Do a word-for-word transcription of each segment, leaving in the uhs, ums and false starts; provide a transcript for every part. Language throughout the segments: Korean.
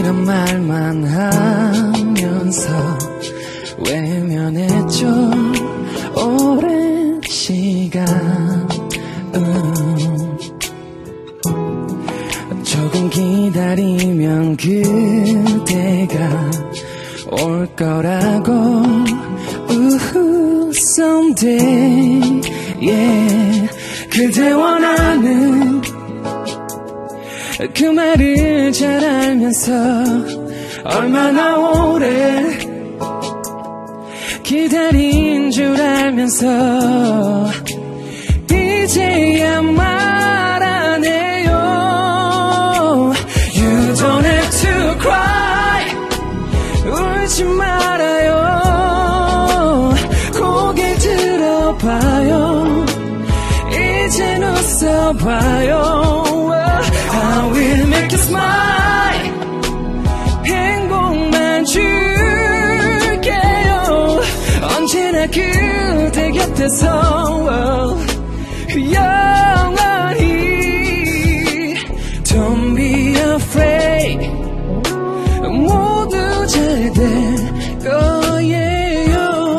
이런 말만 하면서 외면했죠. 오랜 시간 음. 조금 기다리면 그대가 올 거라고 우후 someday yeah. 그대 원하는 그 말을 잘 알면서 얼마나 오래 기다린 줄 알면서 이제야 말하네요. You don't have to cry 울지 말아요. 고개 들어봐요. 이젠 웃어봐요. I will make you smile. 행복만 줄게요. 언제나 그대 곁에서 영원히. Don't be afraid. 모두 잘 될 거예요.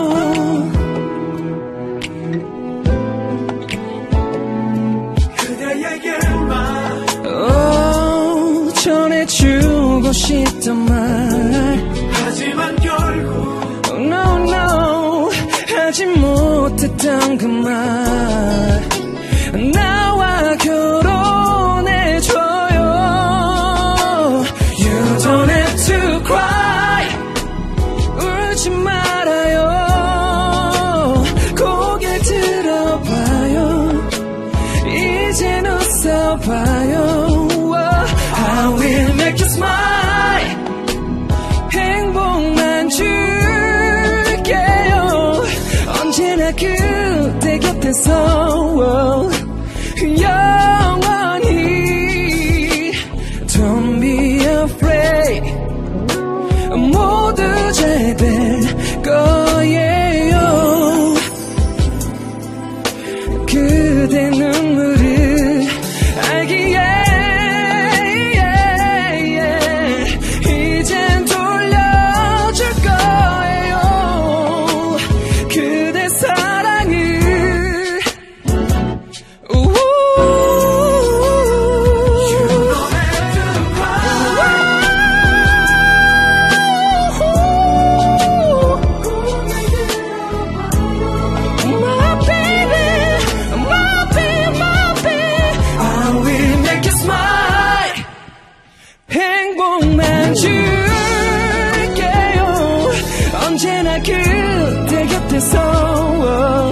그대에게만 oh, 전해주고 싶단 말. 하지만 결국 no no 하지 못했던 그 말. 나와 결혼해줘요. You don't have to cry 울지 말아요. 고개 들어봐요. 이젠 웃어봐요. I will make you smile. 행복만 줄게요. 언제나 그대 곁에서 영원히. Don't be afraid. 모두 잘 될 거예요. 그대 눈물을 알기에 이젠 돌려줄 거예요. 그대 사랑을 행복만 줄게요. 언제나 그대 곁에서